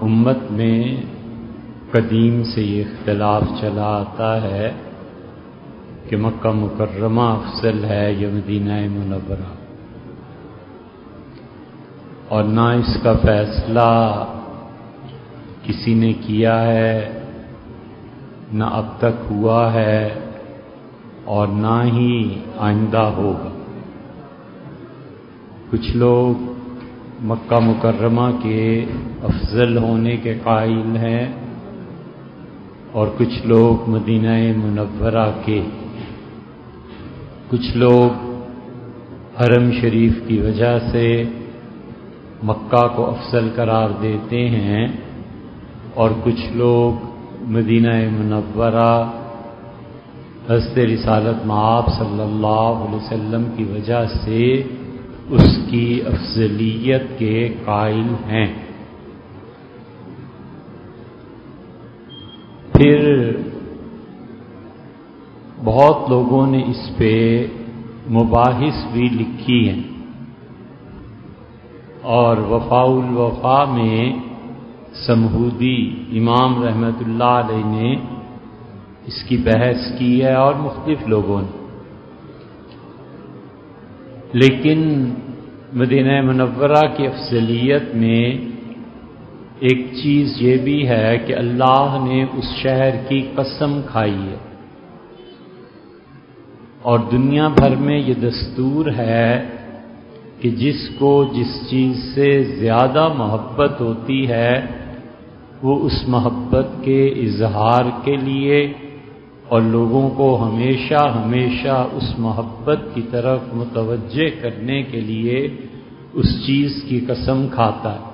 امت میں قدیم سے یہ اختلاف چلا آتا ہے کہ مکہ مکرمہ افضل ہے یا مدینہ منورہ، اور نہ اس کا فیصلہ کسی نے کیا ہے، نہ اب تک ہوا ہے اور نہ ہی آئندہ ہوگا۔ کچھ لوگ مکہ مکرمہ کے افضل ہونے کے قائل ہیں اور کچھ لوگ مدینہ منورہ کے، کچھ لوگ حرم شریف کی وجہ سے مکہ کو افضل قرار دیتے ہیں اور کچھ لوگ مدینہ منورہ حضرت رسالت مآب صلی اللہ علیہ وسلم کی وجہ سے اس کی افضلیت کے قائل ہیں۔ پھر بہت لوگوں نے اس پہ مباحث بھی لکھی ہیں، اور وفاء الوفا میں سمہودی امام رحمۃ اللہ علیہ نے اس کی بحث کی ہے اور مختلف لوگوں نے، لیکن مدینہ منورہ کی افضلیت میں ایک چیز یہ بھی ہے کہ اللہ نے اس شہر کی قسم کھائی ہے، اور دنیا بھر میں یہ دستور ہے کہ جس کو جس چیز سے زیادہ محبت ہوتی ہے وہ اس محبت کے اظہار کے لیے اور لوگوں کو ہمیشہ ہمیشہ اس محبت کی طرف متوجہ کرنے کے لیے اس چیز کی قسم کھاتا ہے۔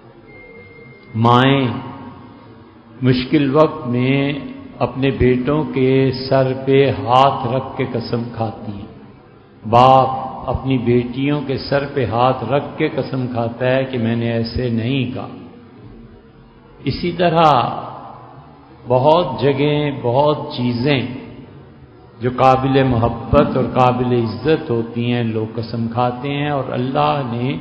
مائیں مشکل وقت میں اپنے بیٹوں کے سر پہ ہاتھ رکھ کے قسم کھاتی ہیں، باپ اپنی بیٹیوں کے سر پہ ہاتھ رکھ کے قسم کھاتا ہے کہ میں نے ایسے نہیں کہا۔ اسی طرح بہت جگہیں، بہت چیزیں جو قابل محبت اور قابل عزت ہوتی ہیں لوگ قسم کھاتے ہیں، اور اللہ نے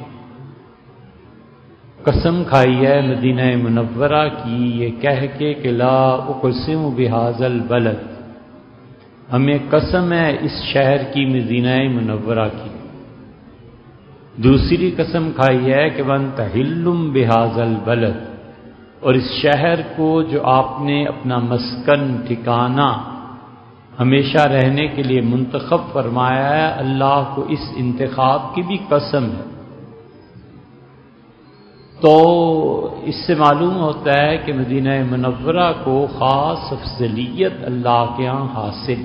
قسم کھائی ہے مدینہ منورہ کی یہ کہہ کے کہ لا اقسم بہذا البلد، ہمیں قسم ہے اس شہر کی مدینہ منورہ کی۔ دوسری قسم کھائی ہے کہ وانت حل بہذا البلد، اور اس شہر کو جو آپ نے اپنا مسکن ٹھکانہ ہمیشہ رہنے کے لیے منتخب فرمایا ہے، اللہ کو اس انتخاب کی بھی قسم ہے۔ تو اس سے معلوم ہوتا ہے کہ مدینہ منورہ کو خاص افضلیت اللہ کے ہاں حاصل۔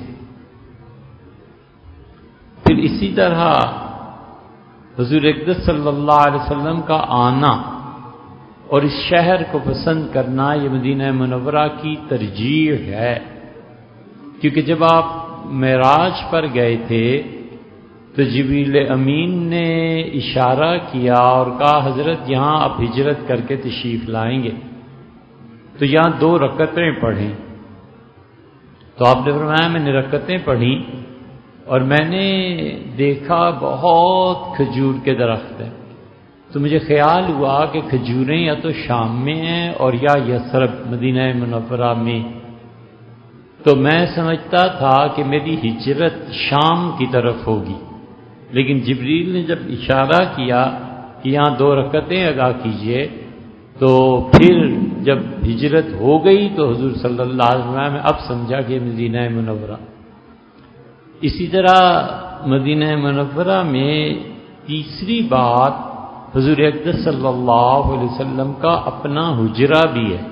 پھر اسی طرح حضور اقدس صلی اللہ علیہ وسلم کا آنا اور اس شہر کو پسند کرنا یہ مدینہ منورہ کی ترجیح ہے، کیونکہ جب آپ معراج پر گئے تھے تو جبریل امین نے اشارہ کیا اور کہا حضرت یہاں آپ ہجرت کر کے تشریف لائیں گے تو یہاں 2 رکعتیں پڑھیں۔ تو آپ نے فرمایا میں نے رکعتیں پڑھیں اور میں نے دیکھا بہت کھجور کے درخت ہیں، تو مجھے خیال ہوا کہ کھجوریں یا تو شام میں ہیں اور یا یثرب مدینہ منورہ میں، تو میں سمجھتا تھا کہ میری ہجرت شام کی طرف ہوگی، لیکن جبریل نے جب اشارہ کیا کہ یہاں 2 رکعتیں ادا کیجئے تو پھر جب ہجرت ہو گئی تو حضور صلی اللہ علیہ وسلم نے اب سمجھا کہ مدینہ منورہ۔ اسی طرح مدینہ منورہ میں تیسری بات حضور اقدس صلی اللہ علیہ وسلم کا اپنا حجرہ بھی ہے،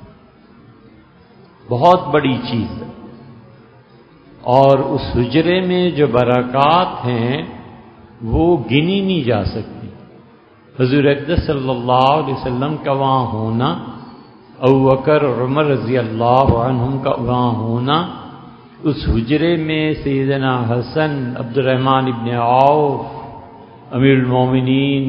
بہت بڑی چیز ہے، اور اس حجرے میں جو برکات ہیں وہ گنی نہیں جا سکتی۔ حضور اقدس صلی اللہ علیہ وسلم کا وہاں ہونا، ابو بکر اور عمر رضی اللہ عنہم کا وہاں ہونا، اس حجرے میں سیدنا حسن، عبد الرحمن ابن عوف، امیر المومنین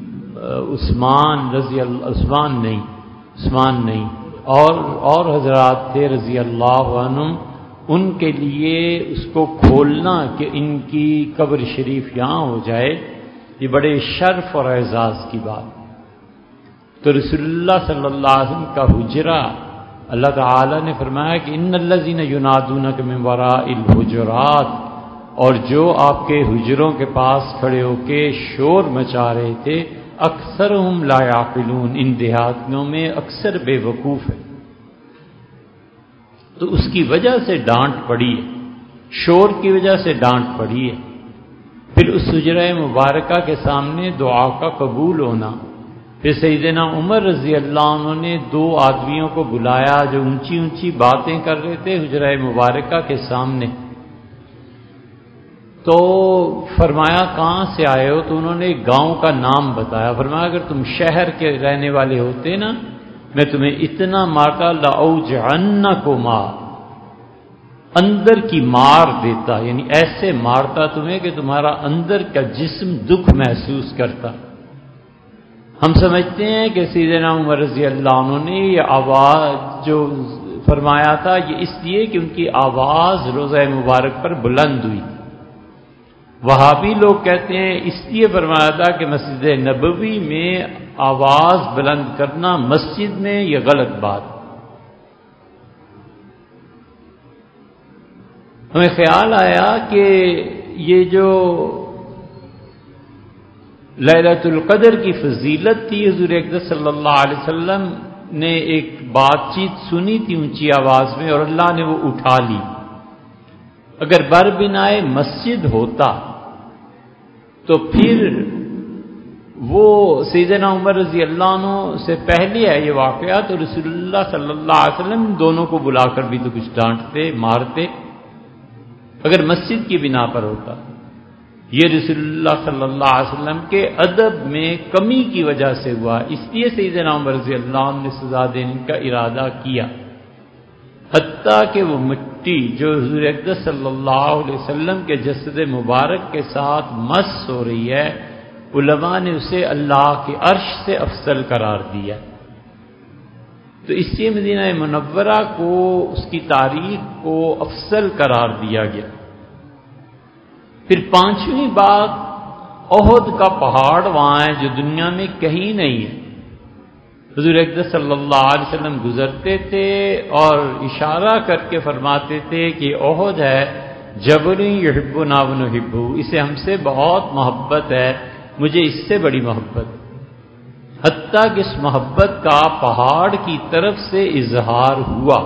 عثمان نہیں اور حضرات تھے رضی اللہ عنہم، ان کے لیے اس کو کھولنا کہ ان کی قبر شریف یہاں ہو جائے، یہ بڑے شرف اور اعزاز کی بات۔ تو رسول اللہ صلی اللہ علیہ وسلم کا حجرہ اللہ تعالی نے فرمایا کہ ان الذین ینادونک من وراء الحجرات، اور جو آپ کے حجروں کے پاس کھڑے ہو کے شور مچا رہے تھے، اکثرہم لا یعقلون، ان دیہاتیوں میں اکثر بے وقوف ہے. تو اس کی وجہ سے ڈانٹ پڑی ہے، شور کی وجہ سے ڈانٹ پڑی ہے. پھر اس حجرہ مبارکہ کے سامنے دعا کا قبول ہونا. پھر سیدنا عمر رضی اللہ عنہ نے 2 آدمیوں کو بلایا جو اونچی اونچی باتیں کر رہے تھے حجرہ مبارکہ کے سامنے. تو فرمایا کہاں سے آئے ہو؟ تو انہوں نے ایک گاؤں کا نام بتایا. فرمایا اگر تم شہر کے رہنے والے ہوتے نا، میں تمہیں اتنا مارتا، لأوجعنکما، اندر کی مار دیتا، یعنی ایسے مارتا تمہیں کہ تمہارا اندر کا جسم دکھ محسوس کرتا. ہم سمجھتے ہیں کہ سیدنا عمر رضی اللہ عنہ نے یہ آواز جو فرمایا تھا یہ اس لیے کہ ان کی آواز روضہ مبارک پر بلند ہوئی. وہابی لوگ کہتے ہیں اس لیے فرمایا تھا کہ مسجد نبوی میں آواز بلند کرنا مسجد میں یہ غلط بات. ہمیں خیال آیا کہ یہ جو لیلۃ القدر کی فضیلت تھی، حضور اقدس صلی اللہ علیہ وسلم نے ایک بات چیت سنی تھی اونچی آواز میں اور اللہ نے وہ اٹھا لی. اگر بر بنائے مسجد ہوتا تو پھر وہ سیدنا عمر رضی اللہ عنہ سے پہلے ہے یہ واقعہ، تو رسول اللہ صلی اللہ علیہ وسلم دونوں کو بلا کر بھی تو کچھ ڈانٹتے مارتے اگر مسجد کی بنا پر ہوتا. یہ رسول اللہ صلی اللہ علیہ وسلم کے ادب میں کمی کی وجہ سے ہوا، اس لیے سیدنا عمر رضی اللہ عنہ نے سزا دینے کا ارادہ کیا. حتیٰ کہ وہ مٹی جو حضور اقدس صلی اللہ علیہ وسلم کے جسد مبارک کے ساتھ مس ہو رہی ہے، علماء نے اسے اللہ کے عرش سے افضل قرار دیا. تو اس لیے مدینہ منورہ کو، اس کی تاریخ کو افضل قرار دیا گیا. پھر 5ویں بات، احد کا پہاڑ وہاں ہے جو دنیا میں کہیں نہیں ہے. حضور اقدس صلی اللہ علیہ وسلم گزرتے تھے اور اشارہ کر کے فرماتے تھے کہ احد ہے، جبل یحبنا ونحبہ، اسے ہم سے بہت محبت ہے، مجھے اس سے بڑی محبت. حتیٰ کہ اس محبت کا پہاڑ کی طرف سے اظہار ہوا.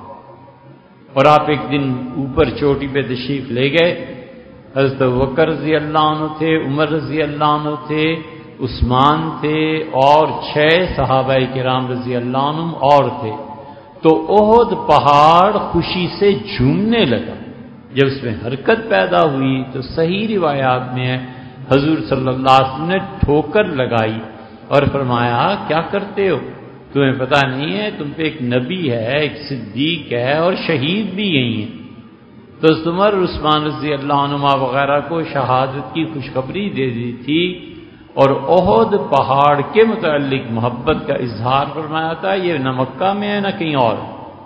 اور آپ ایک دن اوپر چوٹی پہ تشریف لے گئے. حضرت ابوبکر رضی اللہ عنہ تھے، عمر رضی اللہ عنہ تھے، عثمان تھے اور 6 صحابہ کرام رضی اللہ عنہ اور تھے. تو احد پہاڑ خوشی سے جھومنے لگا. جب اس میں حرکت پیدا ہوئی تو صحیح روایات میں ہے حضور صلی اللہ علیہ وسلم نے ٹھوکر لگائی اور فرمایا کیا کرتے ہو؟ تمہیں پتہ نہیں ہے تم پہ ایک نبی ہے، ایک صدیق ہے اور شہید بھی یہی ہیں. تو عمر عثمان رضی اللہ عنہما وغیرہ کو شہادت کی خوشخبری دے دی تھی اور احد پہاڑ کے متعلق محبت کا اظہار فرمایا تھا. یہ نہ مکہ میں ہے نہ کہیں اور.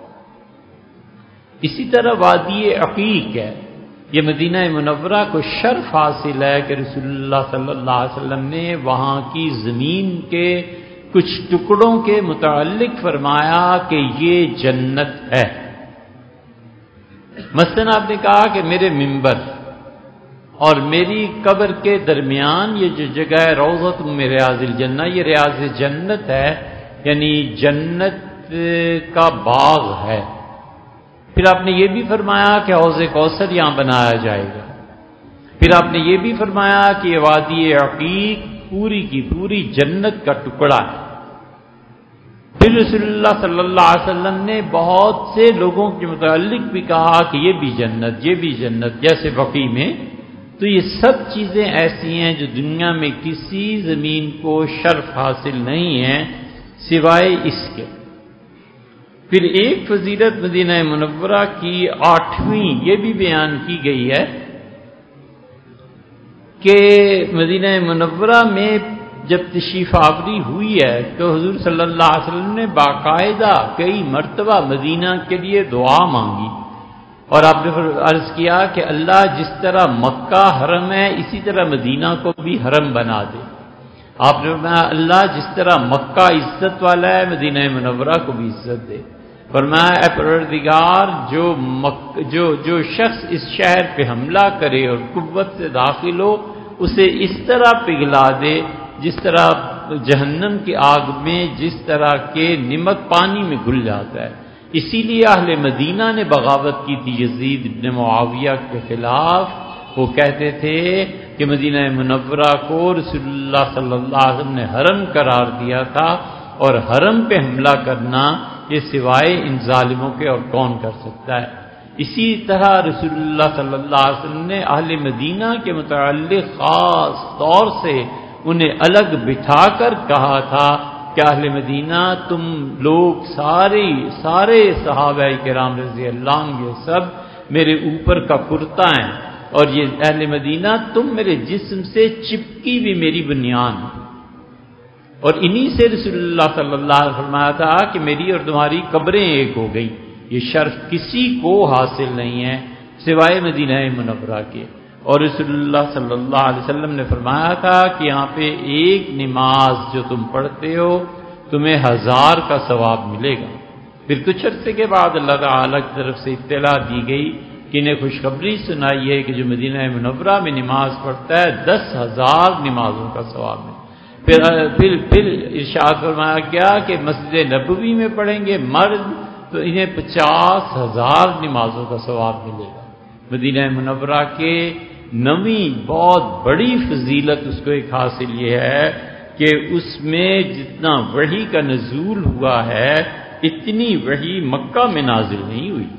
اسی طرح وادی عقیق ہے، یہ مدینہ منورہ کو شرف حاصل ہے کہ رسول اللہ صلی اللہ علیہ وسلم نے وہاں کی زمین کے کچھ ٹکڑوں کے متعلق فرمایا کہ یہ جنت ہے. مثلا آپ نے کہا کہ میرے منبر اور میری قبر کے درمیان یہ جو جگہ ہے روضۃ من ریاض الجنہ، یہ ریاض جنت ہے، یعنی جنت کا باغ ہے. پھر آپ نے یہ بھی فرمایا کہ حوض کوثر یہاں بنایا جائے گا. پھر آپ نے یہ بھی فرمایا کہ یہ وادی عقیق پوری کی پوری جنت کا ٹکڑا ہے. پھر رسول اللہ صلی اللہ علیہ وسلم نے بہت سے لوگوں کے متعلق بھی کہا کہ یہ بھی جنت، یہ بھی جنت، جیسے بقیع میں. تو یہ سب چیزیں ایسی ہیں جو دنیا میں کسی زمین کو شرف حاصل نہیں ہے سوائے اس کے. پھر ایک فضیلت مدینہ منورہ کی 8ویں یہ بھی بیان کی گئی ہے کہ مدینہ منورہ میں جب تشریف آوری ہوئی ہے تو حضور صلی اللہ علیہ وسلم نے باقاعدہ کئی مرتبہ مدینہ کے لیے دعا مانگی اور آپ نے عرض کیا کہ اللہ جس طرح مکہ حرم ہے اسی طرح مدینہ کو بھی حرم بنا دے. آپ نے فرمایا اللہ جس طرح مکہ عزت والا ہے مدینہ منورہ کو بھی عزت دے۔ فرمایا اے پروردگار جو شخص اس شہر پہ حملہ کرے اور قوت سے داخل ہو اسے اس طرح پگھلا دے جس طرح جہنم کی آگ میں جس طرح کے نمک پانی میں گھل جاتا ہے۔ اسی لیے اہل مدینہ نے بغاوت کی تھی یزید ابن معاویہ کے خلاف۔ وہ کہتے تھے کہ مدینہ منورہ کو رسول اللہ صلی اللہ علیہ وسلم نے حرم قرار دیا تھا، اور حرم پہ حملہ کرنا یہ سوائے ان ظالموں کے اور کون کر سکتا ہے۔ اسی طرح رسول اللہ صلی اللہ علیہ وسلم نے اہل مدینہ کے متعلق خاص طور سے انہیں الگ بٹھا کر کہا تھا کہ اہل مدینہ تم لوگ سارے صحابہ کرام رضی اللہ عنہ یہ سب میرے اوپر کا کرتا ہیں، اور یہ اہل مدینہ تم میرے جسم سے چپکی بھی میری بنیان، اور انہی سے رسول اللہ صلی اللہ علیہ وسلم فرمایا تھا کہ میری اور تمہاری قبریں ایک ہو گئی۔ یہ شرف کسی کو حاصل نہیں ہے سوائے مدینہ منورہ کے۔ اور رسول اللہ صلی اللہ علیہ وسلم نے فرمایا تھا کہ یہاں پہ ایک نماز جو تم پڑھتے ہو تمہیں 1000 کا ثواب ملے گا۔ پھر کچھ عرصے کے بعد اللہ تعالیٰ کی طرف سے اطلاع دی گئی کہ انہیں خوشخبری سنائی ہے کہ جو مدینہ منورہ میں نماز پڑھتا ہے 10,000 نمازوں کا ثواب ہے۔ پھر ارشاد فرمایا گیا کہ مسجد نبوی میں پڑھیں گے مرد تو انہیں 50,000 نمازوں کا ثواب ملے گا۔ مدینہ منورہ کے نویں بہت بڑی فضیلت اس کو ایک حاصل یہ ہے کہ اس میں جتنا وحی کا نزول ہوا ہے اتنی وحی مکہ میں نازل نہیں ہوئی۔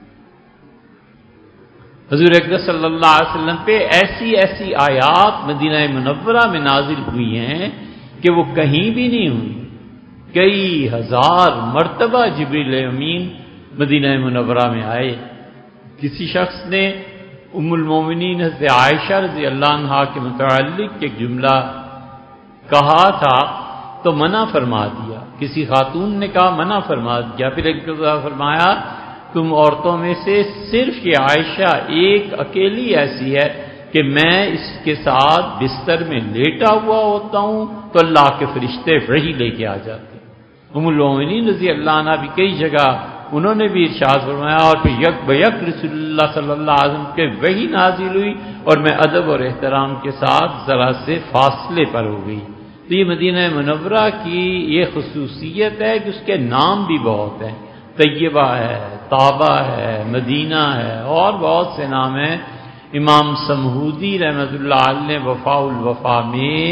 حضور اکرم صلی اللہ علیہ وسلم پہ ایسی آیات مدینہ منورہ میں نازل ہوئی ہیں کہ وہ کہیں بھی نہیں ہوئی۔ کئی ہزار مرتبہ جبریل امین مدینہ منورہ میں آئے۔ کسی شخص نے ام المومنین حضرت عائشہ رضی اللہ عنہا کے متعلق ایک جملہ کہا تھا تو منع فرما دیا، کسی خاتون نے کہا منع فرما دیا، پھر ایک دفعہ فرمایا تم عورتوں میں سے صرف یہ عائشہ ایک اکیلی ایسی ہے کہ میں اس کے ساتھ بستر میں لیٹا ہوا ہوتا ہوں تو اللہ کے فرشتے وحی لے کے آ جاتے ہیں۔ ام المومنین رضی اللہ عنہ بھی کئی جگہ انہوں نے بھی ارشاد فرمایا اور پھر یک بیک رسول اللہ صلی اللہ علیہ وسلم کے وحی نازل ہوئی اور میں ادب اور احترام کے ساتھ ذرا سے فاصلے پر ہو گئی۔ تو یہ مدینہ منورہ کی یہ خصوصیت ہے کہ اس کے نام بھی بہت ہیں، طیبہ ہے، طابہ ہے، مدینہ ہے، اور بہت سے نام ہیں۔ امام سمہودی رحمۃ اللہ علیہ نے وفاء الوفا میں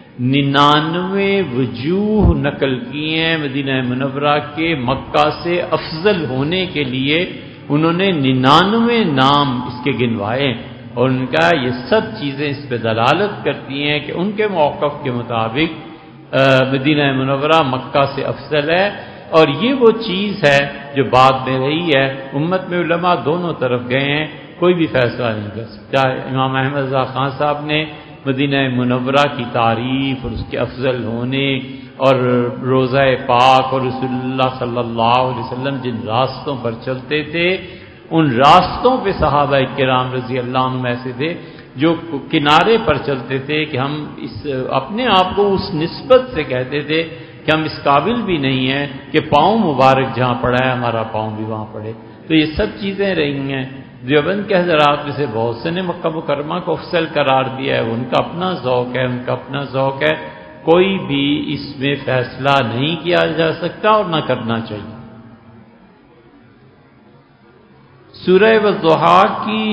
99 وجوہ نقل کیے ہیں مدینہ منورہ کے مکہ سے افضل ہونے کے لیے، انہوں نے 99 نام اس کے گنوائے، اور ان کا یہ سب چیزیں اس پہ دلالت کرتی ہیں کہ ان کے موقف کے مطابق مدینہ منورہ مکہ سے افضل ہے۔ اور یہ وہ چیز ہے جو بعد میں رہی ہے، امت میں علماء دونوں طرف گئے ہیں، کوئی بھی فیصلہ نہیں کر سکتا۔ امام احمد رضا خان صاحب نے مدینہ منورہ کی تعریف اور اس کے افضل ہونے اور روضہ پاک اور رسول اللہ صلی اللہ علیہ وسلم جن راستوں پر چلتے تھے ان راستوں پہ صحابہ کرام رضی اللہ عنہم ایسے تھے جو کنارے پر چلتے تھے کہ ہم اپنے آپ کو اس نسبت سے کہتے تھے کہ ہم اس قابل بھی نہیں ہیں کہ پاؤں مبارک جہاں پڑا ہے ہمارا پاؤں بھی وہاں پڑے۔ تو یہ سب چیزیں رہی ہیں۔ دیوبند کے حضرات میں سے بہت سے نے مکہ مکرمہ کو افضل قرار دیا ہے، ان کا اپنا ذوق ہے، ان کا اپنا ذوق ہے، کوئی بھی اس میں فیصلہ نہیں کیا جا سکتا اور نہ کرنا چاہیے۔ سورہ والضحیٰ کی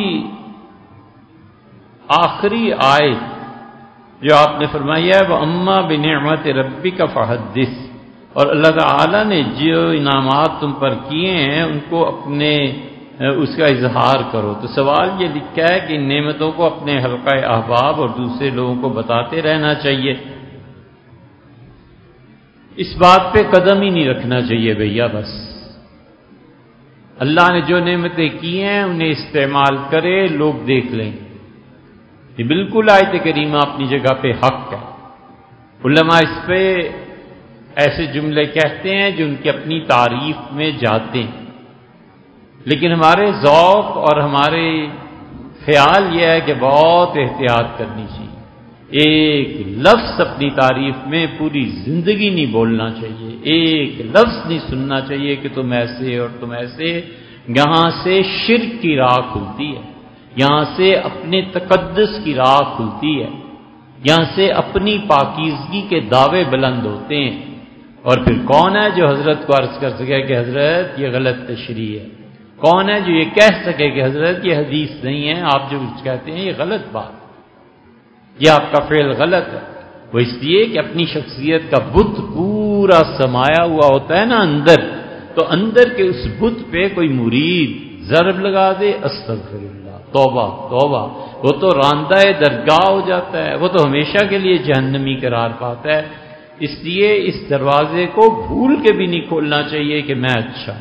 آخری آیت جو آپ نے فرمائی ہے وَأَمَّا بِنِعْمَةِ رَبِّكَ فَحَدِّثْ، اور اللہ تعالیٰ نے جو انعامات تم پر کیے ہیں ان کو اپنے اس کا اظہار کرو۔ تو سوال یہ لکھا ہے کہ ان نعمتوں کو اپنے حلقہ احباب اور دوسرے لوگوں کو بتاتے رہنا چاہیے، اس بات پہ قدم ہی نہیں رکھنا چاہیے بھیا۔ بس اللہ نے جو نعمتیں کی ہیں انہیں استعمال کرے، لوگ دیکھ لیں۔ یہ بالکل آیت کریمہ اپنی جگہ پہ حق ہے۔ علماء اس پہ ایسے جملے کہتے ہیں جو ان کی اپنی تعریف میں جاتے ہیں، لیکن ہمارے ذوق اور ہمارے خیال یہ ہے کہ بہت احتیاط کرنی چاہیے۔ ایک لفظ اپنی تعریف میں پوری زندگی نہیں بولنا چاہیے، ایک لفظ نہیں سننا چاہیے کہ تم ایسے اور تم ایسے۔ یہاں سے شرک کی راہ کھلتی ہے، یہاں سے اپنے تقدس کی راہ کھلتی ہے، یہاں سے اپنی پاکیزگی کے دعوے بلند ہوتے ہیں۔ اور پھر کون ہے جو حضرت کو عرض کر سکے کہ حضرت یہ غلط تشریح ہے؟ کون ہے جو یہ کہہ سکے کہ حضرت یہ حدیث نہیں ہے، آپ جو کہتے ہیں یہ غلط بات، یہ آپ کا فعل غلط ہے؟ وہ اس لیے کہ اپنی شخصیت کا بت پورا سمایا ہوا ہوتا ہے نا اندر، تو اندر کے اس بت پہ کوئی مرید ضرب لگا دے، استغفر اللہ، توبہ توبہ، وہ تو راندہ درگاہ ہو جاتا ہے، وہ تو ہمیشہ کے لیے جہنمی قرار پاتا ہے۔ اس لیے اس دروازے کو بھول کے بھی نہیں کھولنا چاہیے کہ میں اچھا۔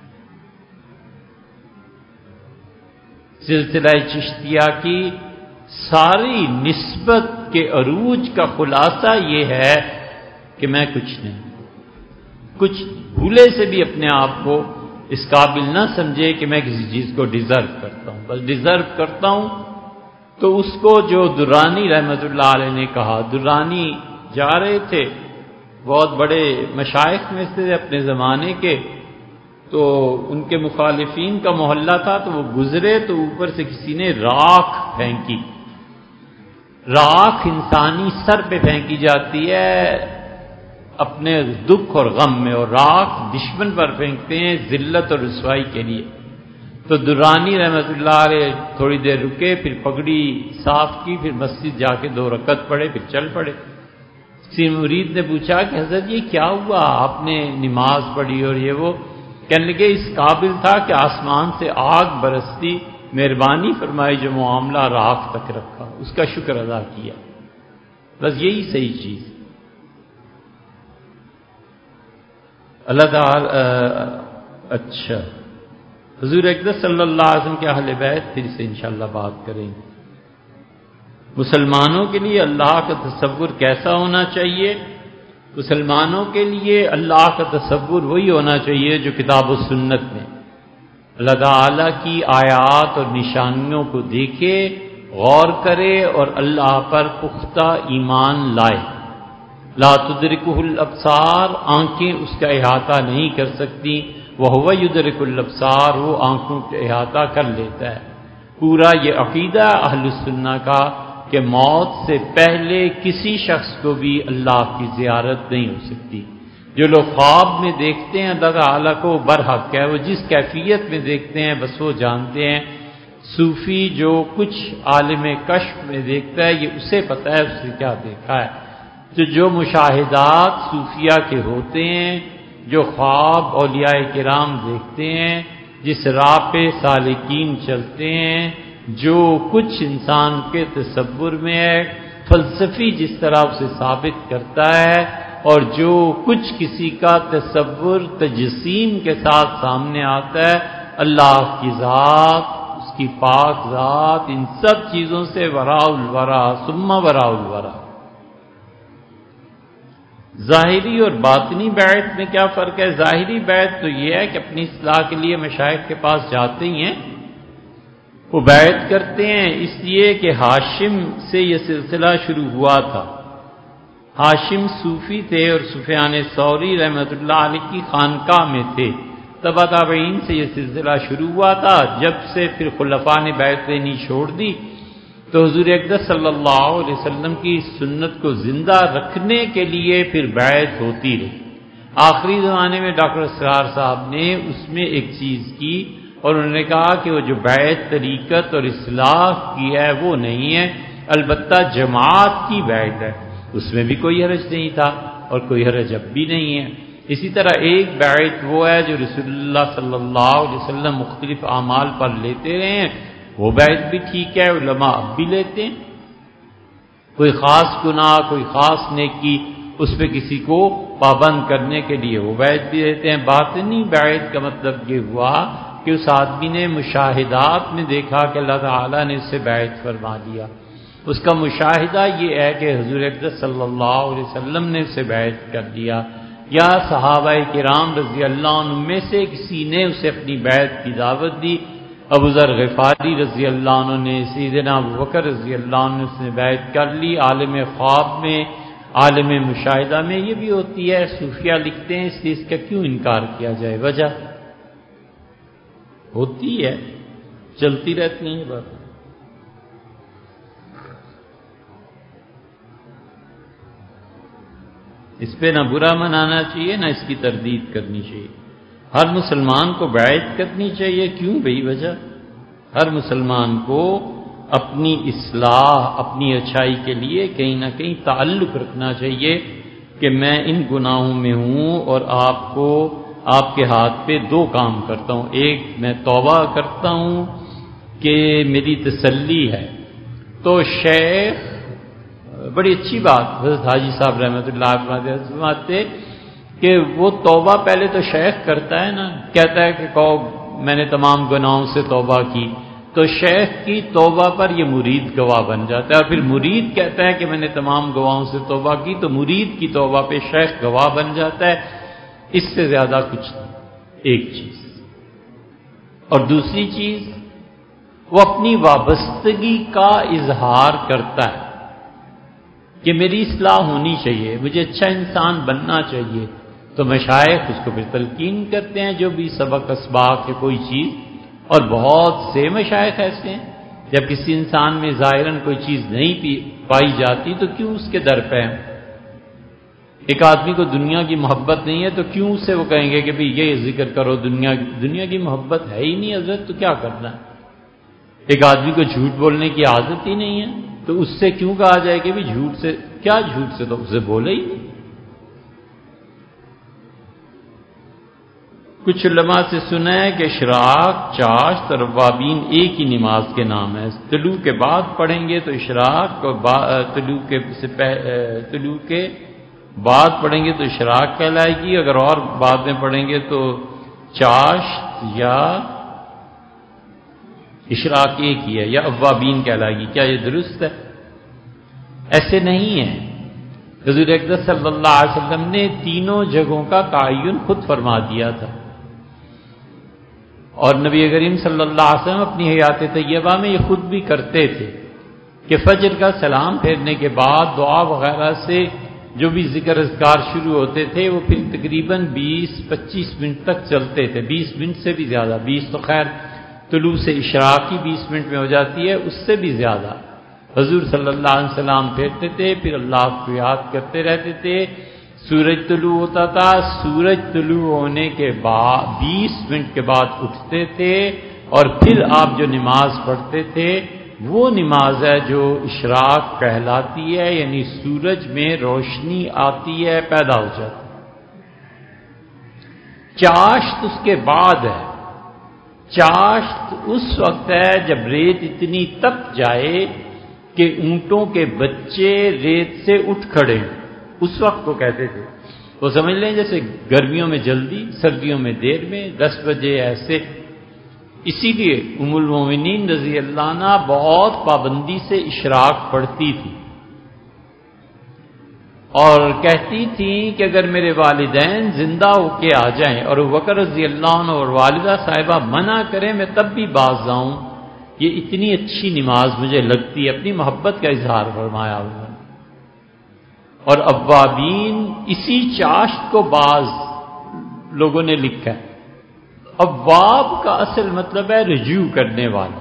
سلسلہ چشتیہ کی ساری نسبت کے عروج کا خلاصہ یہ ہے کہ میں کچھ نہیں، کچھ بھولے سے بھی اپنے آپ کو اس قابل نہ سمجھے کہ میں کسی چیز کو ڈیزرو کرتا ہوں، بس ڈیزرو کرتا ہوں۔ تو اس کو جو درانی رحمت اللہ علیہ نے کہا، درانی جا رہے تھے، بہت بڑے مشائخ میں سے اپنے زمانے کے، تو ان کے مخالفین کا محلہ تھا، تو وہ گزرے تو اوپر سے کسی نے راکھ پھینکی۔ راکھ انسانی سر پہ پھینکی جاتی ہے اپنے دکھ اور غم میں، اور راکھ دشمن پر پھینکتے ہیں ذلت اور رسوائی کے لیے۔ تو درانی رحمت اللہ علیہ تھوڑی دیر رکے، پھر پگڑی صاف کی، پھر مسجد جا کے 2 رکعت پڑھے، پھر چل پڑے۔ کسی مرید نے پوچھا کہ حضرت یہ کیا ہوا، آپ نے نماز پڑھی اور یہ وہ؟ کہنے لگے اس قابل تھا کہ آسمان سے آگ برستی، مہربانی فرمائی جو معاملہ راکھ تک رکھا، اس کا شکر ادا کیا، بس یہی صحیح چیز۔ اللہ تعالی اچھا، حضور اقدس صلی اللہ علیہ وسلم کے اہل بیت پھر سے انشاءاللہ بات کریں گے۔ مسلمانوں کے لیے اللہ کا تصور کیسا ہونا چاہیے؟ مسلمانوں کے لیے اللہ کا تصور وہی ہونا چاہیے جو کتاب و سنت میں، اللہ تعالیٰ کی آیات اور نشانیوں کو دیکھے، غور کرے اور اللہ پر پختہ ایمان لائے۔ لا تدرکہ الابصار، آنکھیں اس کا احاطہ نہیں کر سکتی، وہو یدرک الابصار، وہ آنکھوں کا احاطہ کر لیتا ہے۔ پورا یہ عقیدہ اہل السنہ کا کہ موت سے پہلے کسی شخص کو بھی اللہ کی زیارت نہیں ہو سکتی۔ جو لوگ خواب میں دیکھتے ہیں اللہ تعالیٰ کو، برحق ہے، وہ جس کیفیت میں دیکھتے ہیں بس وہ جانتے ہیں۔ صوفی جو کچھ عالم کشف میں دیکھتا ہے یہ اسے پتہ ہے اس نے کیا دیکھا ہے۔ تو جو مشاہدات صوفیہ کے ہوتے ہیں، جو خواب اولیاء کرام دیکھتے ہیں، جس راہ پہ سالکین چلتے ہیں، جو کچھ انسان کے تصور میں ہے، فلسفی جس طرح اسے ثابت کرتا ہے، اور جو کچھ کسی کا تصور تجسیم کے ساتھ سامنے آتا ہے، اللہ کی ذات، اس کی پاک ذات، ان سب چیزوں سے وراء الورا ثم وراء الورا۔ ظاہری اور باطنی بیعت میں کیا فرق ہے؟ ظاہری بیعت تو یہ ہے کہ اپنی اصلاح کے لیے مشائخ کے پاس جاتے ہی ہیں، وہ بیعت کرتے ہیں، اس لیے کہ ہاشم سے یہ سلسلہ شروع ہوا تھا۔ ہاشم صوفی تھے اور سفیان ثوری رحمۃ اللہ علیہ کی خانقاہ میں تھے، تبع تابعین سے یہ سلسلہ شروع ہوا تھا۔ جب سے پھر خلفاء نے بیعت لینی چھوڑ دی تو حضور اقدس صلی اللہ علیہ وسلم کی سنت کو زندہ رکھنے کے لیے پھر بیعت ہوتی رہی۔ آخری زمانے میں ڈاکٹر اسرار صاحب نے اس میں ایک چیز کی، اور انہوں نے کہا کہ وہ جو بیعت طریقت اور اصلاح کی ہے وہ نہیں ہے، البتہ جماعت کی بیعت ہے، اس میں بھی کوئی حرج نہیں تھا اور کوئی حرج اب بھی نہیں ہے۔ اسی طرح ایک بیعت وہ ہے جو رسول اللہ صلی اللہ علیہ وسلم مختلف اعمال پر لیتے رہے ہیں، وہ بیعت بھی ٹھیک ہے، علماء اب بھی لیتے ہیں۔ کوئی خاص گناہ، کوئی خاص نیکی، اس پہ کسی کو پابند کرنے کے لیے وہ بیعت بھی لیتے ہیں۔ باطنی بیعت کا مطلب یہ ہوا کہ اس آدمی نے مشاہدات میں دیکھا کہ اللہ تعالیٰ نے اس سے بیعت فرما دیا، اس کا مشاہدہ یہ ہے کہ حضور اقدس صلی اللہ علیہ وسلم نے اسے بیعت کر دیا، یا صحابہ کرام رضی اللہ عنہ میں سے کسی نے اسے اپنی بیعت کی دعوت دی۔ ابو ذر غفاری رضی اللہ عنہ نے، سیدنا ابو بکر رضی اللہ عنہ نے بیعت کر لی، عالم خواب میں، عالم مشاہدہ میں یہ بھی ہوتی ہے، صوفیہ لکھتے ہیں، اس لیے اس کا کیوں انکار کیا جائے؟ وجہ ہوتی ہے، چلتی رہتی ہیں یہ بات۔ اس پہ نہ برا منانا چاہیے نہ اس کی تردید کرنی چاہیے۔ ہر مسلمان کو بیعت کرنی چاہیے، کیوں بھئی وجہ؟ ہر مسلمان کو اپنی اصلاح، اپنی اچھائی کے لیے کہیں نہ کہیں تعلق رکھنا چاہیے کہ میں ان گناہوں میں ہوں اور آپ کے ہاتھ پہ دو کام کرتا ہوں، ایک میں توبہ کرتا ہوں کہ میری تسلی ہے۔ تو شیخ بڑی اچھی بات حضرت حاجی صاحب رحمۃ اللہ فرماتے کہ وہ توبہ پہلے تو شیخ کرتا ہے نا، کہتا ہے کہ کہو میں نے تمام گناہوں سے توبہ کی، تو شیخ کی توبہ پر یہ مرید گواہ بن جاتا ہے، اور پھر مرید کہتا ہے کہ میں نے تمام گواہوں سے توبہ کی، تو مرید کی توبہ پہ شیخ گواہ بن جاتا ہے۔ اس سے زیادہ کچھ نہیں، ایک چیز۔ اور دوسری چیز، وہ اپنی وابستگی کا اظہار کرتا ہے کہ میری اصلاح ہونی چاہیے، مجھے اچھا انسان بننا چاہیے، تو مشائخ اس کو پھر تلقین کرتے ہیں جو بھی سبق اسباق ہے کوئی چیز، اور بہت سے مشائخ ایسے ہیں جب کسی انسان میں ظاہراً کوئی چیز نہیں پائی جاتی تو کیوں اس کے در پہ ہیں؟ ایک آدمی کو دنیا کی محبت نہیں ہے تو کیوں اسے وہ کہیں گے کہ بھئی یہ ذکر کرو، دنیا کی محبت ہے ہی نہیں حضرت، تو کیا کرنا ہے؟ ایک آدمی کو جھوٹ بولنے کی عادت ہی نہیں ہے تو اس سے کیوں کہا جائے کہ بھی جھوٹ سے تو اسے بولے ہی نہیں۔ کچھ علماء سے سنا ہے کہ اشراق، چاشت اور اوابین ایک ہی نماز کے نام ہے، طلوع کے بعد پڑھیں گے تو اشراق، اور طلوع کے بعد پڑھیں گے تو اشراق کہلائے گی، اگر اور بعد میں پڑھیں گے تو چاشت یا اشراق ایک ہی ہے، یا اوابین کہلائے گی۔ کیا یہ درست ہے؟ ایسے نہیں ہے۔ حضور اقدس صلی اللہ علیہ وسلم نے تینوں جگہوں کا تعین خود فرما دیا تھا، اور نبی کریم صلی اللہ علیہ وسلم اپنی حیات طیبہ میں یہ خود بھی کرتے تھے کہ فجر کا سلام پھیرنے کے بعد دعا وغیرہ سے جو بھی ذکر اذکار شروع ہوتے تھے وہ پھر تقریباً 20-25 منٹ تک چلتے تھے، 20 منٹ سے بھی زیادہ، 20 تو خیر طلوع سے اشراق کی 20 منٹ میں ہو جاتی ہے، اس سے بھی زیادہ حضور صلی اللہ علیہ وسلم پھیرتے تھے، پھر اللہ کو یاد کرتے رہتے تھے۔ سورج طلوع ہوتا تھا، سورج طلوع ہونے کے بعد 20 منٹ کے بعد اٹھتے تھے، اور پھر آپ جو نماز پڑھتے تھے وہ نماز ہے جو اشراق کہلاتی ہے، یعنی سورج میں روشنی آتی ہے، پیدا ہو جاتی ہے۔ چاشت اس کے بعد ہے۔ چاشت اس وقت ہے جب ریت اتنی تپ جائے کہ اونٹوں کے بچے ریت سے اٹھ کھڑے، اس وقت کو کہتے تھے۔ وہ سمجھ لیں جیسے گرمیوں میں جلدی، سردیوں میں دیر میں، 10 بجے ایسے۔ اسی لیے ام المومنین رضی اللہ عنہ بہت پابندی سے اشراق پڑھتی تھی، اور کہتی تھیں کہ اگر میرے والدین زندہ ہو کے آ جائیں اور ابوبکر رضی اللہ عنہ اور والدہ صاحبہ منع کریں میں تب بھی باز آؤں، یہ اتنی اچھی نماز مجھے لگتی ہے۔ اپنی محبت کا اظہار فرمایا انہوں نے۔ اور اوابین اسی چاشت کو بعض لوگوں نے لکھا ہے۔ اواب کا اصل مطلب ہے رجوع کرنے والا،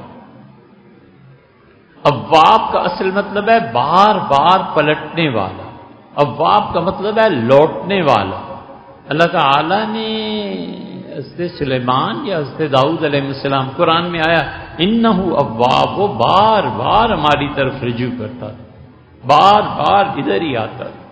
اواب کا اصل مطلب ہے بار بار پلٹنے والا، اواب کا مطلب ہے لوٹنے والا۔ اللہ تعالی نے حضرت سلیمان یا حضرت داؤد علیہ السلام، قرآن میں آیا انہ اواب، وہ بار بار ہماری طرف رجوع کرتا تھا، بار بار ادھر ہی آتا تھا۔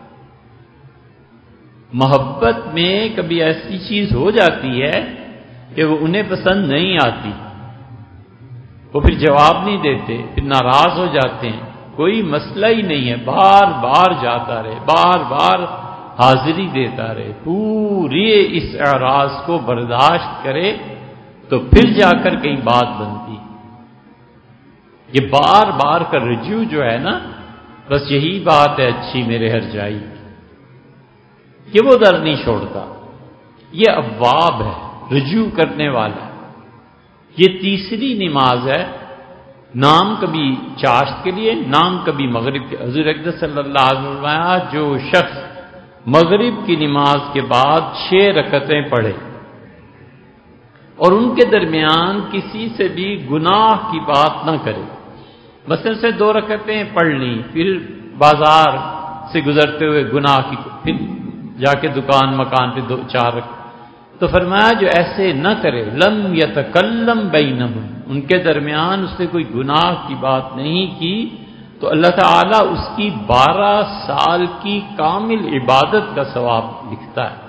محبت میں کبھی ایسی چیز ہو جاتی ہے کہ وہ انہیں پسند نہیں آتی، وہ پھر جواب نہیں دیتے، پھر ناراض ہو جاتے ہیں، کوئی مسئلہ ہی نہیں ہے، بار بار جاتا رہے، بار بار حاضری دیتا رہے، پوری اس اعراض کو برداشت کرے تو پھر جا کر کئی بات بنتی۔ یہ بار بار کا رجوع جو ہے نا، بس یہی بات ہے اچھی میرے ہر جائی کہ وہ در نہیں چھوڑتا۔ یہ اواب ہے، رجوع کرنے والا۔ یہ تیسری نماز ہے، نام کبھی چاشت کے لیے، نام کبھی مغرب کے۔ حضور اقدس صلی اللہ علیہ وسلم فرمایا جو شخص مغرب کی نماز کے بعد 6 رکعتیں پڑھے اور ان کے درمیان کسی سے بھی گناہ کی بات نہ کرے، مثلا سے 2 رکعتیں پڑھ لیں، پھر بازار سے گزرتے ہوئے گناہ کی، پھر جا کے دکان مکان پہ 4 رکعتیں، تو فرمایا جو ایسے نہ کرے، لم یتکلم بینہم، ان کے درمیان اس نے کوئی گناہ کی بات نہیں کی، تو اللہ تعالیٰ اس کی 12 سال کی کامل عبادت کا ثواب لکھتا ہے۔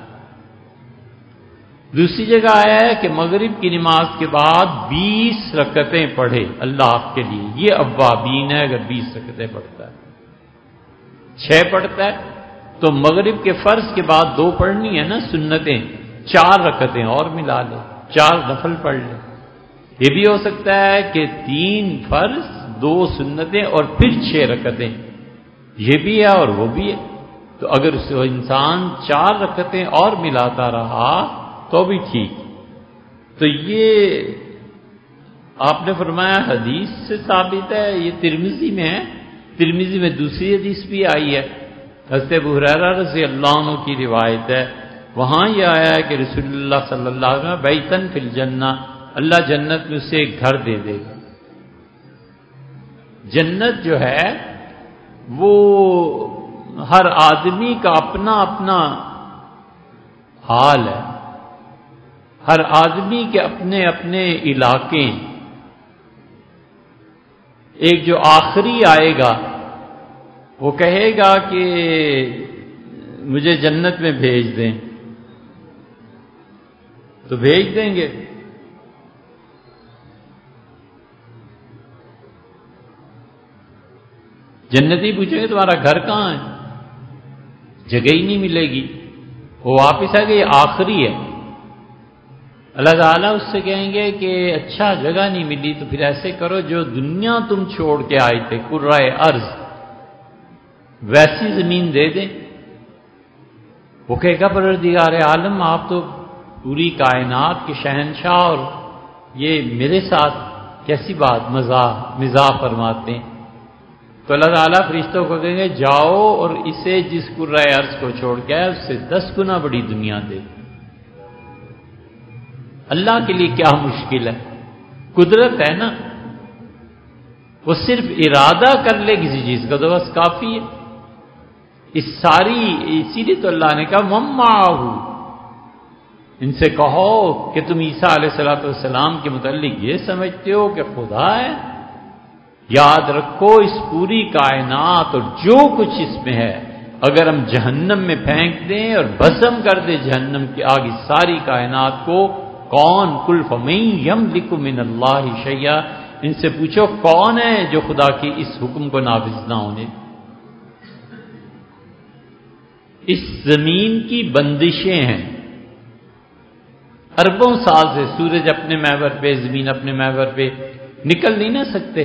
دوسری جگہ آیا ہے کہ مغرب کی نماز کے بعد 20 رکعتیں پڑھے اللہ کے لیے، یہ اوابین ہے اگر 20 رکعتیں پڑھتا ہے۔ 6 پڑھتا ہے تو مغرب کے فرض کے بعد 2 پڑھنی ہے نا سنتیں، 4 رکعتیں اور ملا لے، 4 نفل پڑھ لے۔ یہ بھی ہو سکتا ہے کہ 3 فرض 2 سنتیں اور پھر 6 رکعتیں، یہ بھی ہے اور وہ بھی ہے، تو اگر اس انسان 4 رکعتیں اور ملاتا رہا تو بھی ٹھیک۔ تو یہ آپ نے فرمایا حدیث سے ثابت ہے، یہ ترمذی میں ہے، ترمذی میں دوسری حدیث بھی آئی ہے، حضرت ابو ہریرہ رضی اللہ عنہ کی روایت ہے، وہاں یہ آیا ہے کہ رسول اللہ صلی اللہ علیہ وسلم بیتن فی الجنہ، اللہ جنت میں اسے ایک گھر دے دے گا۔ جنت جو ہے وہ ہر آدمی کا اپنا اپنا حال ہے، ہر آدمی کے اپنے اپنے علاقے ہیں۔ ایک جو آخری آئے گا وہ کہے گا کہ مجھے جنت میں بھیج دیں، تو بھیج دیں گے۔ جنتی پوچھیں گے تمہارا گھر کہاں ہے، جگہ ہی نہیں ملے گی، وہ واپس آئے گا، یہ آخری ہے۔ اللہ تعالیٰ اس سے کہیں گے کہ اچھا جگہ نہیں ملی تو پھر ایسے کرو جو دنیا تم چھوڑ کے آئے تھے، کرۂ ارض، ویسی زمین دے دیں۔ وہ کہے گا پروردگار عالم آپ تو پوری کائنات کے شہنشاہ اور یہ میرے ساتھ کیسی بات مزاح فرماتے ہیں؟ تو اللہ تعالیٰ فرشتوں کو کہیں گے جاؤ اور اسے جس کرۂ ارض کو چھوڑ کے آئے اس سے 10 گنا بڑی دنیا دے۔ اللہ کے لیے کیا مشکل ہے، قدرت ہے نا، وہ صرف ارادہ کر لے کسی چیز کا تو بس کافی ہے۔ اسی لیے تو اللہ نے کہا مَمَّعَهُ، ان سے کہو کہ تم عیسیٰ علیہ السلام کے متعلق یہ سمجھتے ہو کہ خدا ہے، یاد رکھو اس پوری کائنات اور جو کچھ اس میں ہے اگر ہم جہنم میں پھینک دیں اور بھسم کر دیں جہنم کی آگ اس ساری کائنات کو، کون قُلْ فَمَن يَمْلِكُ مِنَ اللَّهِ شَيْئًا، ان سے پوچھو کون ہے جو خدا کے اس حکم کو نافذ نہ ہونے۔ اس زمین کی بندشیں ہیں، اربوں سال سے سورج اپنے محور پہ، زمین اپنے محور پہ، نکل نہیں نہ سکتے،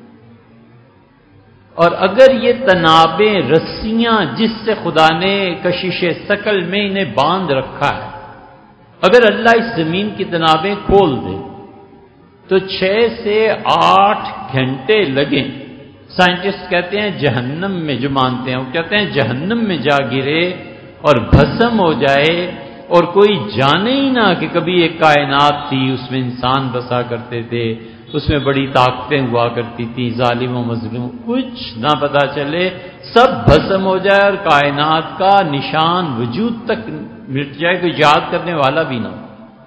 اور اگر یہ تنابیں رسیاں جس سے خدا نے کشش ثقل میں انہیں باندھ رکھا ہے، اگر اللہ اس زمین کی تنابیں کھول دے تو 6 سے 8 گھنٹے لگیں۔ سائنٹسٹ کہتے ہیں جہنم میں، جو مانتے ہیں وہ کہتے ہیں جہنم میں جا گرے اور بھسم ہو جائے اور کوئی جانے ہی نہ کہ کبھی ایک کائنات تھی، اس میں انسان بسا کرتے تھے، اس میں بڑی طاقتیں ہوا کرتی تھی، ظالم و مظلوم، کچھ نہ پتا چلے، سب بھسم ہو جائے اور کائنات کا نشان وجود تک مٹ جائے، کوئی یاد کرنے والا بھی نہ ہو۔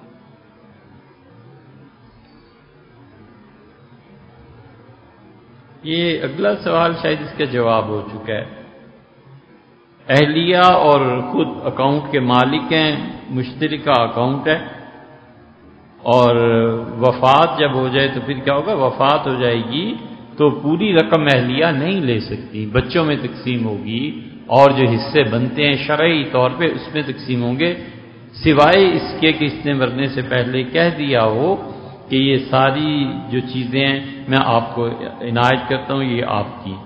یہ اگلا سوال شاید اس کا جواب ہو چکا ہے۔ اہلیہ اور خود اکاؤنٹ کے مالک ہیں، مشترکہ اکاؤنٹ ہے، اور وفات جب ہو جائے تو پھر کیا ہوگا؟ وفات ہو جائے گی تو پوری رقم اہلیہ نہیں لے سکتی، بچوں میں تقسیم ہوگی، اور جو حصے بنتے ہیں شرعی طور پہ اس میں تقسیم ہوں گے، سوائے اس کے کہ اس نے مرنے سے پہلے کہہ دیا ہو کہ یہ ساری جو چیزیں ہیں میں آپ کو عنایت کرتا ہوں، یہ آپ کی۔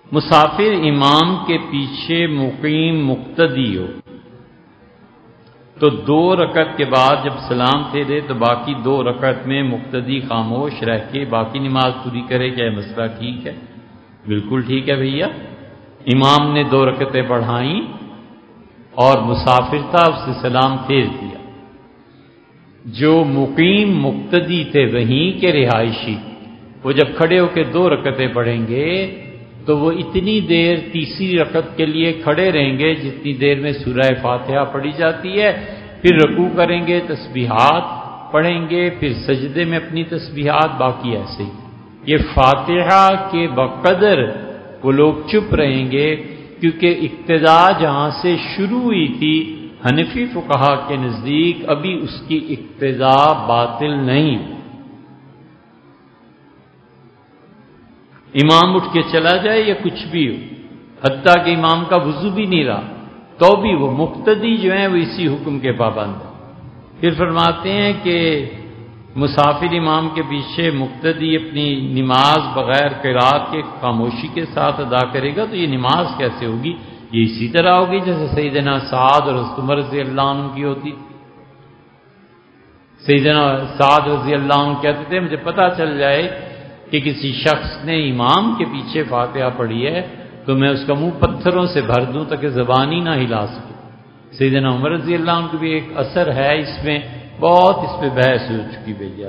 مسافر امام کے پیچھے مقیم مقتدی ہو تو 2 رکعت کے بعد جب سلام پھیرے تو باقی 2 رکعت میں مقتدی خاموش رہ کے باقی نماز پوری کرے. کیا یہ مسئلہ ٹھیک ہے؟ بالکل ٹھیک ہے بھیا. امام نے 2 رکعتیں پڑھائیں اور مسافر تھا، اس سے سلام پھیر دیا. جو مقیم مقتدی تھے وہیں کے رہائشی، وہ جب کھڑے ہو کے 2 رکعتیں پڑھیں گے تو وہ اتنی دیر تیسری رکعت کے لیے کھڑے رہیں گے جتنی دیر میں سورہ فاتحہ پڑھی جاتی ہے. پھر رکوع کریں گے، تسبیحات پڑھیں گے، پھر سجدے میں اپنی تسبیحات، باقی ایسے ہی. یہ فاتحہ کے بقدر وہ لوگ چپ رہیں گے، کیونکہ ابتدا جہاں سے شروع ہوئی تھی حنفی فقہا کے نزدیک ابھی اس کی ابتدا باطل نہیں. امام اٹھ کے چلا جائے یا کچھ بھی ہو، حتیٰ کہ امام کا وضو بھی نہیں رہا تو بھی وہ مقتدی جو ہیں وہ اسی حکم کے پابند ہیں. پھر فرماتے ہیں کہ مسافر امام کے پیچھے مقتدی اپنی نماز بغیر قرات کے خاموشی کے ساتھ ادا کرے گا تو یہ نماز کیسے ہوگی؟ یہ اسی طرح ہوگی جیسے سیدنا سعد اور حضرت عمر رضی اللہ عنہ کی ہوتی. سیدنا سعد رضی اللہ عنہ کہتے تھے مجھے پتہ چل جائے کہ کسی شخص نے امام کے پیچھے فاتحہ پڑھی ہے تو میں اس کا منہ پتھروں سے بھر دوں تاکہ زبان ہی نہ ہلا سکے. سیدنا عمر رضی اللہ عنہ کو بھی ایک اثر ہے اس میں، بہت اس پہ بحث ہو چکی بھیا.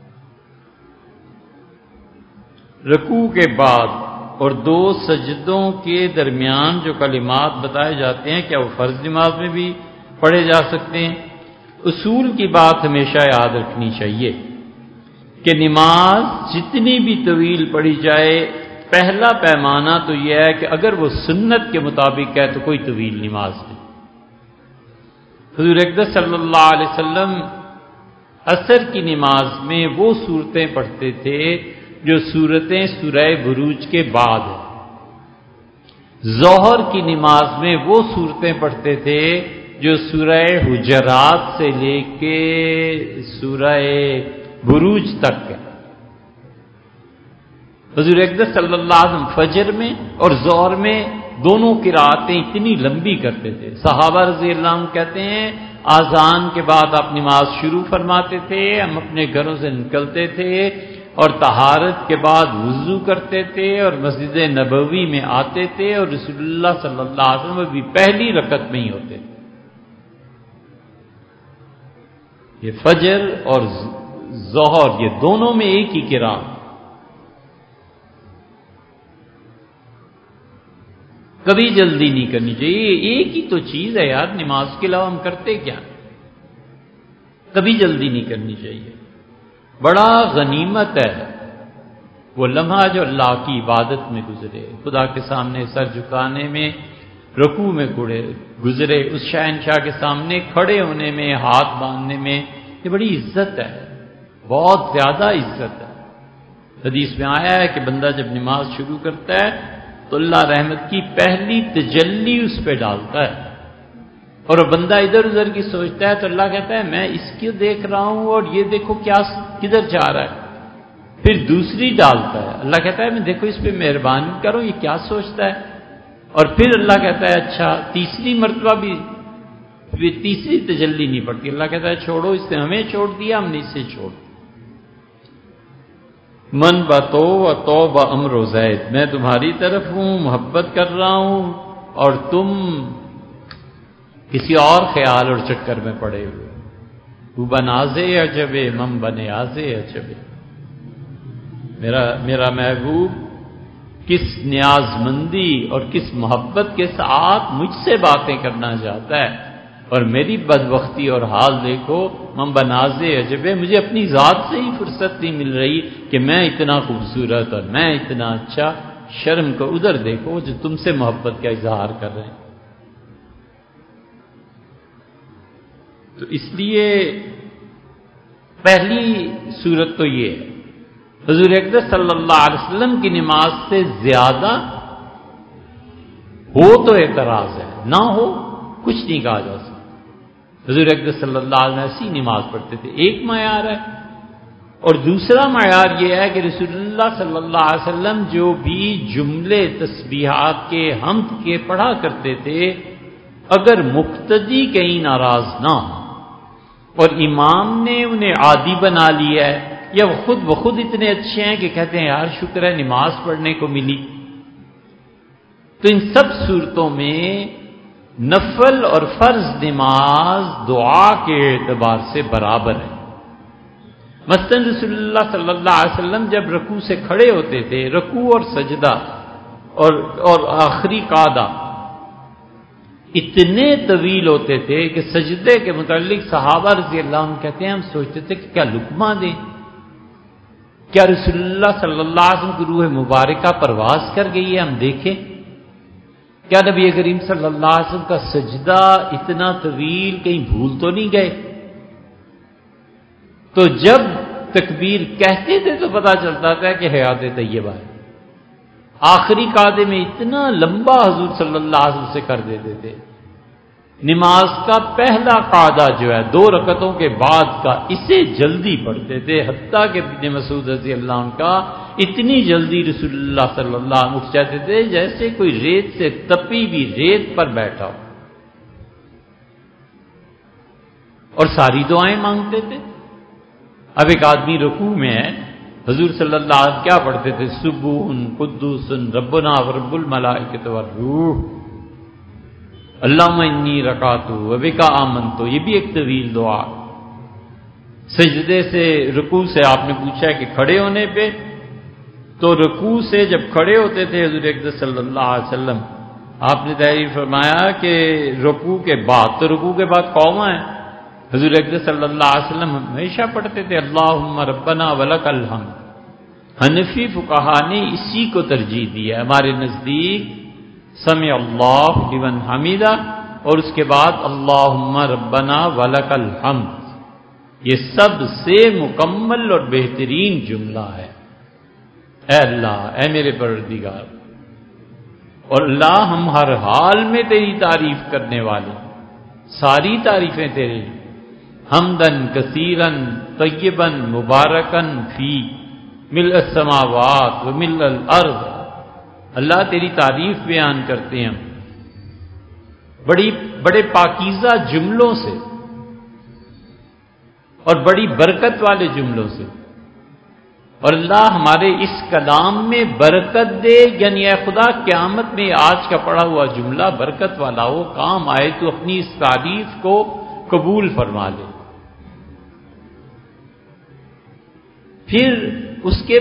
رکوع کے بعد اور 2 سجدوں کے درمیان جو کلمات بتائے جاتے ہیں کیا وہ فرض نماز میں بھی پڑھے جا سکتے ہیں؟ اصول کی بات ہمیشہ یاد رکھنی چاہیے کہ نماز جتنی بھی طویل پڑھی جائے، پہلا پیمانہ تو یہ ہے کہ اگر وہ سنت کے مطابق ہے تو کوئی طویل نماز نہیں. حضور اقدس صلی اللہ علیہ وسلم عصر کی نماز میں وہ صورتیں پڑھتے تھے جو صورتیں سورہ بروج کے بعد ہیں. ظہر کی نماز میں وہ صورتیں پڑھتے تھے جو سورہ حجرات سے لے کے سورہ بروج تک ہے. حضور اقدس صلی اللہ علیہ وسلم فجر میں اور ظہر میں دونوں قراتیں اتنی لمبی کرتے تھے. صحابہ رضی اللہ عنہ کہتے ہیں آذان کے بعد آپ نماز شروع فرماتے تھے، ہم اپنے گھروں سے نکلتے تھے اور طہارت کے بعد وضو کرتے تھے اور مسجد نبوی میں آتے تھے اور رسول اللہ صلی اللہ علیہ وسلم بھی پہلی رکعت میں ہی ہوتے تھے. یہ فجر اور ظہر یہ دونوں میں ایک ہی قرات. کبھی جلدی نہیں کرنی چاہیے. ایک ہی تو چیز ہے یار، نماز کے علاوہ ہم کرتے کیا؟ کبھی جلدی نہیں کرنی چاہیے. بڑا غنیمت ہے وہ لمحہ جو اللہ کی عبادت میں گزرے، خدا کے سامنے سر جھکانے میں، رکوع میں گزرے، اس شہنشاہ کے سامنے کھڑے ہونے میں، ہاتھ باندھنے میں. یہ بڑی عزت ہے، بہت زیادہ عزت ہے. حدیث میں آیا ہے کہ بندہ جب نماز شروع کرتا ہے تو اللہ رحمت کی پہلی تجلی اس پہ ڈالتا ہے، اور وہ بندہ ادھر ادھر کی سوچتا ہے تو اللہ کہتا ہے میں اس کو دیکھ رہا ہوں اور یہ دیکھو کیا کدھر جا رہا ہے. پھر دوسری ڈالتا ہے، اللہ کہتا ہے میں دیکھو اس پہ مہربانی کرو یہ کیا سوچتا ہے. اور پھر اللہ کہتا ہے اچھا تیسری مرتبہ بھی تیسری تجلی نہیں پڑتی. اللہ کہتا ہے چھوڑو، اس نے ہمیں چھوڑ دیا، ہم نے اسے چھوڑ دیا. من بتو و تو ب امر و زید، میں تمہاری طرف ہوں، محبت کر رہا ہوں اور تم کسی اور خیال اور چکر میں پڑے ہوئے. تو بنازے عجبے من بنے آزے عجبے. میرا محبوب کس نیاز مندی اور کس محبت کے ساتھ مجھ سے باتیں کرنا چاہتا ہے، اور میری بدبختی اور حال دیکھو. من بنازے عجبے، مجھے اپنی ذات سے ہی فرصت نہیں مل رہی کہ میں اتنا خوبصورت اور میں اتنا اچھا. شرم کو ادھر دیکھو جو تم سے محبت کا اظہار کر رہے ہیں. تو اس لیے پہلی صورت تو یہ ہے. حضور اقدس صلی اللہ علیہ وسلم کی نماز سے زیادہ ہو تو اعتراض ہے، نہ ہو کچھ نہیں کہا جا سکتا. حضور اقدس صلی اللہ علیہ وسلم ایسی نماز پڑھتے تھے. ایک معیار ہے، اور دوسرا معیار یہ ہے کہ رسول اللہ صلی اللہ علیہ وسلم جو بھی جملے تسبیحات کے حمد کے پڑھا کرتے تھے اگر مقتدی کہیں ناراض نہ ہو اور امام نے انہیں عادی بنا لیا ہے یا وہ خود بخود اتنے اچھے ہیں کہ کہتے ہیں یار شکر ہے نماز پڑھنے کو ملی، تو ان سب صورتوں میں نفل اور فرض نماز دعا کے اعتبار سے برابر ہے۔ مثلا رسول اللہ صلی اللہ علیہ وسلم جب رکوع سے کھڑے ہوتے تھے، رکوع اور سجدہ اور آخری قعدہ اتنے طویل ہوتے تھے کہ سجدے کے متعلق صحابہ رضی اللہ عنہ کہتے ہیں ہم سوچتے تھے کہ کیا لقمہ دیں، کیا رسول اللہ صلی اللہ علیہ وسلم کی روح مبارکہ پرواز کر گئی ہے، ہم دیکھیں کیا نبی کریم صلی اللہ علیہ وسلم کا سجدہ اتنا طویل کہیں بھول تو نہیں گئے۔ تو جب تکبیر کہتے تھے تو پتا چلتا تھا کہ حیات طیبہ ہے۔ آخری قعدے میں اتنا لمبا حضور صلی اللہ علیہ وسلم سے کر دیتے تھے۔ نماز کا پہلا قعدہ جو ہے 2 رکعتوں کے بعد کا، اسے جلدی پڑھتے تھے، حتیٰ کہ ابن مسعود رضی اللہ عنہ کا اتنی جلدی رسول اللہ صلی اللہ علیہ وسلم اٹھ جاتے تھے جیسے کوئی ریت سے تپی بھی ریت پر بیٹھا ہو، اور ساری دعائیں مانگتے تھے۔ اب ایک آدمی رکوع میں ہے، حضور صلی اللہ علیہ وسلم کیا پڑھتے تھے؟ سبوح قدوس ربنا ورب الملائکۃ والروح، اللہم انی رکعت وبک آمنت، یہ بھی ایک طویل دعا۔ سجدے سے رکوع سے آپ نے پوچھا کہ کھڑے ہونے پہ، تو رکوع سے جب کھڑے ہوتے تھے حضور اقدس صلی اللہ علیہ وسلم، آپ نے تحریر فرمایا کہ رکوع کے بعد، تو رکوع کے بعد قوما ہے، حضور اقدس صلی اللہ علیہ وسلم ہمیشہ پڑھتے تھے اللہم ربنا ولک الحمد۔ حنفی فقہا نے اسی کو ترجیح دی ہے، ہمارے نزدیک سمع اللہ لمن حمیدہ اور اس کے بعد اللہم ربنا ولک الحمد، یہ سب سے مکمل اور بہترین جملہ ہے۔ اے اللہ، اے میرے پروردگار، اور اللہ ہم ہر حال میں تیری تعریف کرنے والے، ساری تعریفیں تیرے، حمدن کثیرن طیبن مبارکن فی ملء السماوات و ملء الارض، اللہ تیری تعریف بیان کرتے ہیں ہم بڑے پاکیزہ جملوں سے اور بڑی برکت والے جملوں سے، اور اللہ ہمارے اس کلام میں برکت دے، یعنی اے خدا قیامت میں آج کا پڑھا ہوا جملہ برکت والا ہو، کام آئے، تو اپنی اس تعریف کو قبول فرما لے۔ پھر اس کے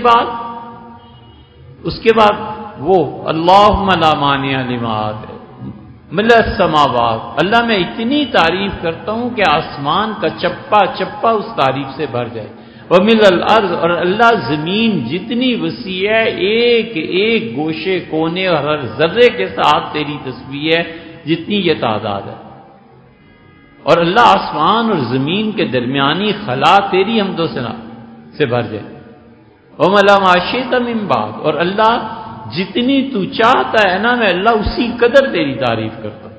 بعد وہ اللہم لا مانع لما اعطیت ملء السماوات، اللہ میں اتنی تعریف کرتا ہوں کہ آسمان کا چپا چپا اس تعریف سے بھر جائے، وملء الارض، اور اللہ زمین جتنی وسیع ہے، ایک ایک گوشے کونے اور ہر ذرے کے ساتھ تیری تسبیح ہے جتنی یہ تعداد ہے، اور اللہ آسمان اور زمین کے درمیانی خلا تیری حمد و ثنا سے بھر جائے، وَمَلَا مَا شِئْتَ مِن بَعْدُ، اور اللہ جتنی تو چاہتا ہے نا، میں اللہ اسی قدر تیری تعریف کرتا ہوں۔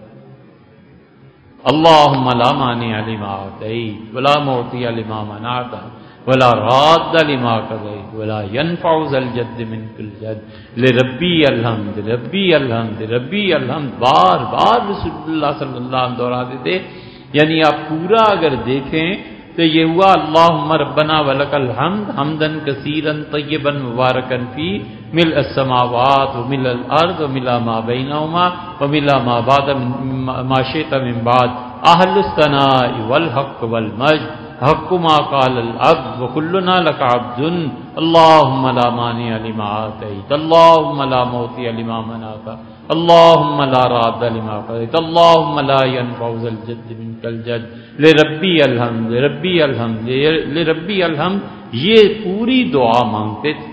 اللہم لا مانع لما اعطیت ولا معطی لما منعت ولا راد لما قضیت ولا ينفع ذا الجد منک الجد، لربی الحمد ربی الحمد ربی الحمد، بار بار رسول اللہ صلی اللہ علیہ وسلم دہراتے تھے۔ یعنی آپ پورا اگر دیکھیں تو یہ ہوا اللہم ربنا ولک الحمد حمدن کثیرن طیبا مبارکن فی ملء السماوات وملء الارض وملء ما بینہما وملء ما بعد ما شئت من بعد، اہل الثناء والحق والمجد، حق ما قال العبد وکلنا لک عبد، اللہم لا مانع لما اعطیت اللہم لا معطی لما منعت اللہم لا راد لما قضیت اللہم لا ينفع ذا الجد منک الجد، لربی الحمد ربی الحمد لربی الحمد، یہ پوری دعا مانگتے تھے۔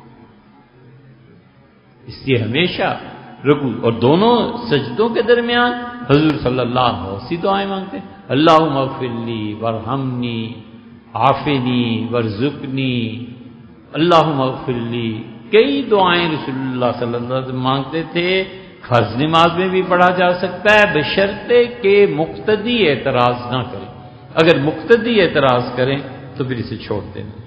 اس لیے ہمیشہ رکوع اور دونوں سجدوں کے درمیان حضور صلی اللہ علیہ وسلم اسی دعائیں مانگتے ہیں، اللہم اغفر لی وارحمنی عافنی وارزقنی، اللہم اغفر لی، کئی دعائیں رسول اللہ صلی اللہ علیہ وسلم مانگتے تھے۔ فرض نماز میں بھی پڑھا جا سکتا ہے بشرطے کہ مقتدی اعتراض نہ کرے، اگر مقتدی اعتراض کریں تو پھر اسے چھوڑ دینا۔